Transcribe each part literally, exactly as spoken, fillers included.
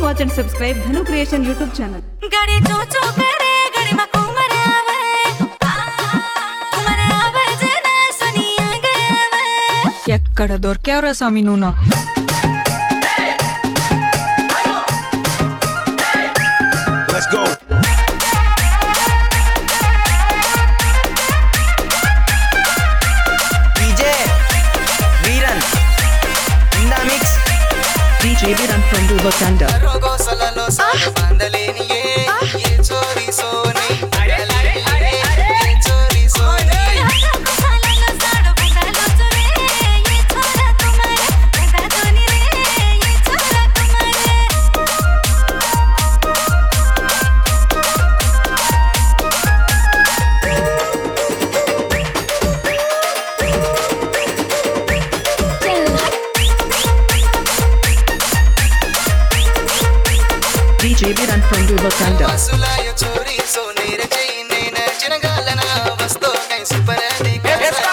watch and subscribe Dhanu Creation YouTube channel. गड़ी चो चो करे गड़ी मा कुमर आवे कुमर आवे जना सुनिया गए ఎక్కడ దొరికావురా స్వామి నువ్వు నా Let's go. D J Viran in the mix. D J Viran from Dubakanda. Rogo salalo sa bandaleni ye ye chori soni ye chori soni D J Viran from Dubakanda. Vasulayo chori soni re chaine na chinagalana vasto kai super dikha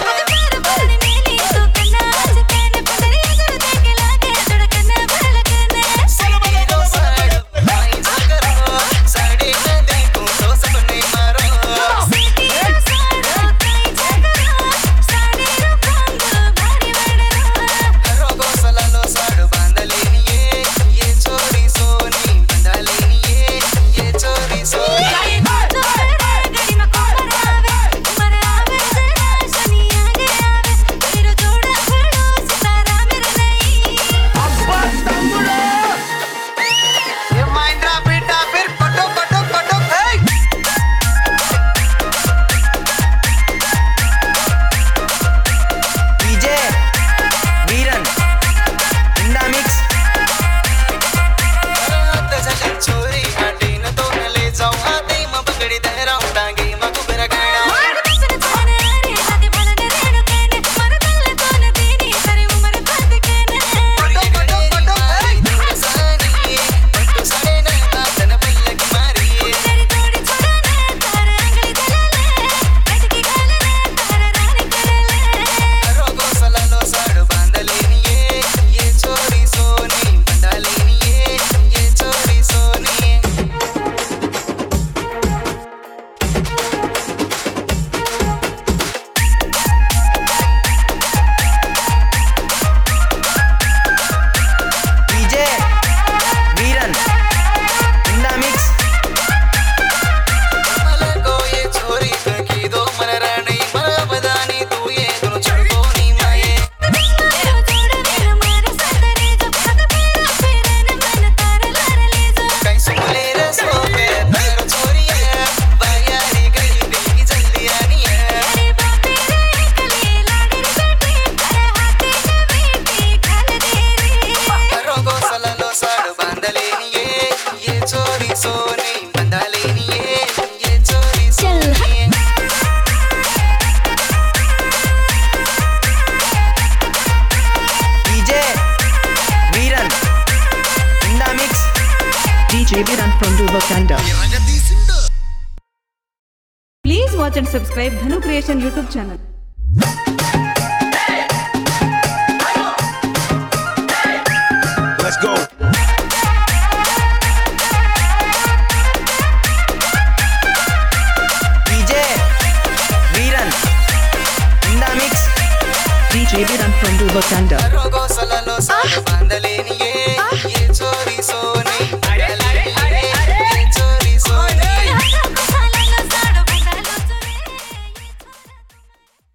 D J Viran from Dubakanda. Please watch and subscribe Dhanu Creation YouTube channel. Let's go. D J Viran in the mix. D J Viran from Dubakanda.